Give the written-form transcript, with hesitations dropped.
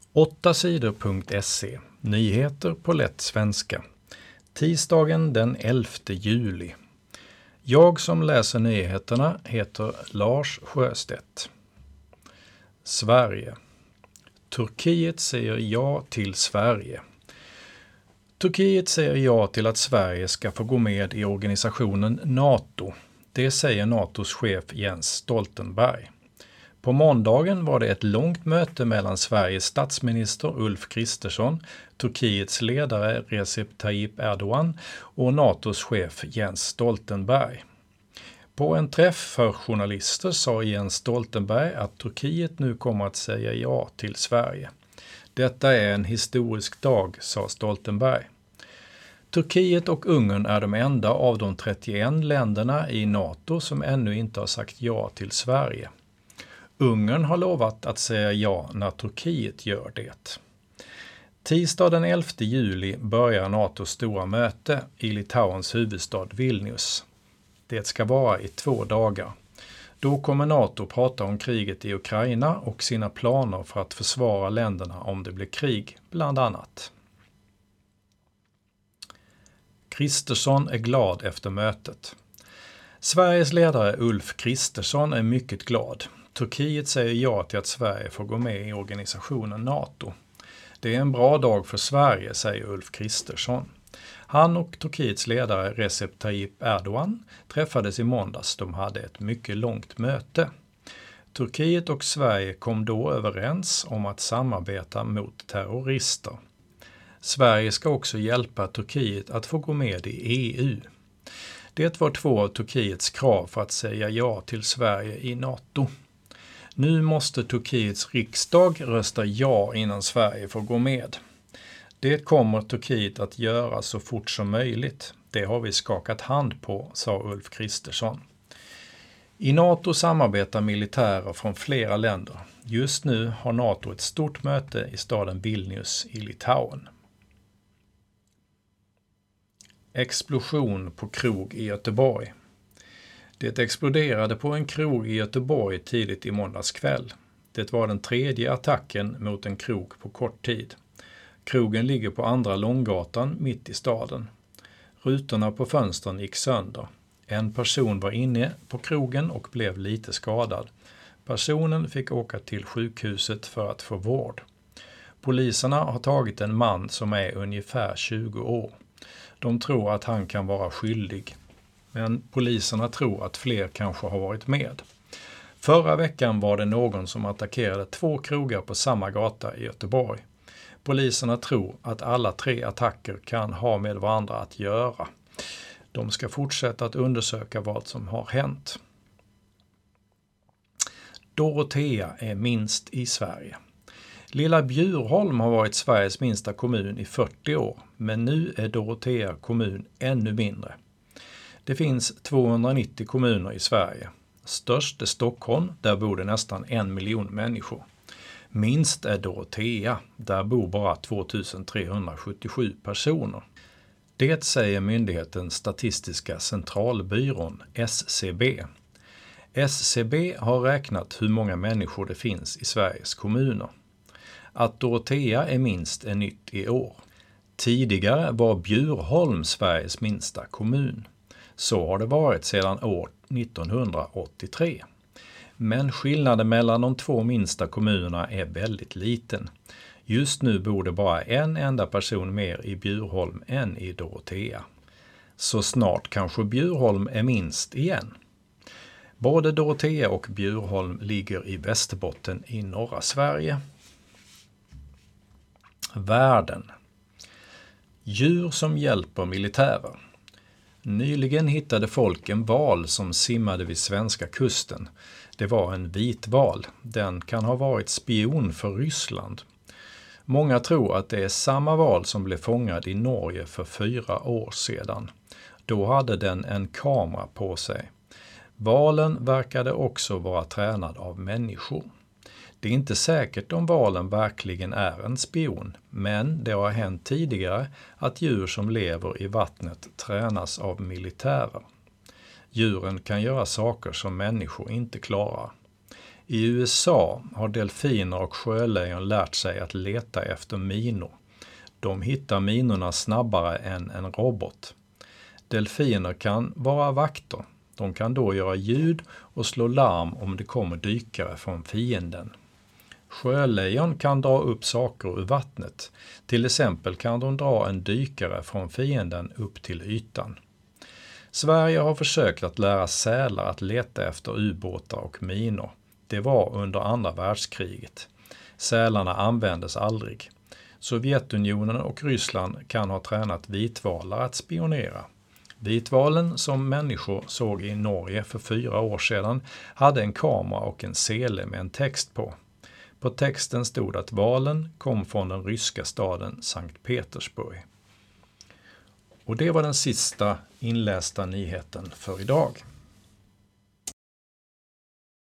8sidor.se. Nyheter på lätt svenska. Tisdagen den 11 juli. Jag som läser nyheterna heter Lars Sjöstedt. Sverige. Turkiet säger ja till Sverige. Turkiet säger ja till att Sverige ska få gå med i organisationen NATO. Det säger NATOs chef Jens Stoltenberg. På måndagen var det ett långt möte mellan Sveriges statsminister Ulf Kristersson, Turkiets ledare Recep Tayyip Erdogan och NATOs chef Jens Stoltenberg. På en träff för journalister sa Jens Stoltenberg att Turkiet nu kommer att säga ja till Sverige. Detta är en historisk dag, sa Stoltenberg. Turkiet och Ungern är de enda av de 31 länderna i NATO som ännu inte har sagt ja till Sverige. Ungern har lovat att säga ja när Turkiet gör det. Tisdag den 11 juli börjar NATOs stora möte i Litauens huvudstad Vilnius. Det ska vara i 2 dagar. Då kommer NATO prata om kriget i Ukraina och sina planer för att försvara länderna om det blir krig, bland annat. Kristersson är glad efter mötet. Sveriges ledare Ulf Kristersson är mycket glad. Turkiet säger ja till att Sverige får gå med i organisationen NATO. Det är en bra dag för Sverige, säger Ulf Kristersson. Han och Turkiets ledare Recep Tayyip Erdogan träffades i måndags. De hade ett mycket långt möte. Turkiet och Sverige kom då överens om att samarbeta mot terrorister. Sverige ska också hjälpa Turkiet att få gå med i EU. Det var 2 av Turkiets krav för att säga ja till Sverige i NATO. Nu måste Turkiets riksdag rösta ja innan Sverige får gå med. Det kommer Turkiet att göra så fort som möjligt. Det har vi skakat hand på, sa Ulf Kristersson. I NATO samarbetar militärer från flera länder. Just nu har NATO ett stort möte i staden Vilnius i Litauen. Explosion på krog i Göteborg. Det exploderade på en krog i Göteborg tidigt i måndags kväll. Det var den 3:e attacken mot en krog på kort tid. Krogen ligger på Andra Långgatan mitt i staden. Rutorna på fönstren gick sönder. En person var inne på krogen och blev lite skadad. Personen fick åka till sjukhuset för att få vård. Poliserna har tagit en man som är ungefär 20 år. De tror att han kan vara skyldig. Men poliserna tror att fler kanske har varit med. Förra veckan var det någon som attackerade 2 krogar på samma gata i Göteborg. Poliserna tror att alla 3 attacker kan ha med varandra att göra. De ska fortsätta att undersöka vad som har hänt. Dorotea är minst i Sverige. Lilla Bjurholm har varit Sveriges minsta kommun i 40 år, men nu är Dorotea kommun ännu mindre. Det finns 290 kommuner i Sverige. Störst är Stockholm, där bor det nästan 1 miljon människor. Minst är Dorotea, där bor bara 2377 personer. Det säger myndigheten Statistiska centralbyrån, SCB. SCB har räknat hur många människor det finns i Sveriges kommuner. Att Dorotea är minst är nytt i år. Tidigare var Bjurholm Sveriges minsta kommun. Så har det varit sedan år 1983. Men skillnaden mellan de 2 minsta kommunerna är väldigt liten. Just nu bor det bara en enda person mer i Bjurholm än i Dorotea. Så snart kanske Bjurholm är minst igen. Både Dorotea och Bjurholm ligger i Västerbotten i norra Sverige. Världen. Djur som hjälper militärer. Nyligen hittade folk en val som simmade vid svenska kusten. Det var en vitval. Den kan ha varit spion för Ryssland. Många tror att det är samma val som blev fångad i Norge för 4 år sedan. Då hade den en kamera på sig. Valen verkade också vara tränad av människor. Det är inte säkert om valen verkligen är en spion, men det har hänt tidigare att djur som lever i vattnet tränas av militärer. Djuren kan göra saker som människor inte klarar. I USA har delfiner och sjölejon lärt sig att leta efter minor. De hittar minorna snabbare än en robot. Delfiner kan vara vakter. De kan då göra ljud och slå larm om det kommer dykare från fienden. Sjölejon kan dra upp saker ur vattnet. Till exempel kan de dra en dykare från fienden upp till ytan. Sverige har försökt att lära sälar att leta efter ubåtar och minor. Det var under andra världskriget. Sälarna användes aldrig. Sovjetunionen och Ryssland kan ha tränat vitvalar att spionera. Vitvalen som människor såg i Norge för 4 år sedan hade en kamera och en sele med en text på. På texten stod att valen kom från den ryska staden Sankt Petersburg. Och det var den sista inlästa nyheten för idag.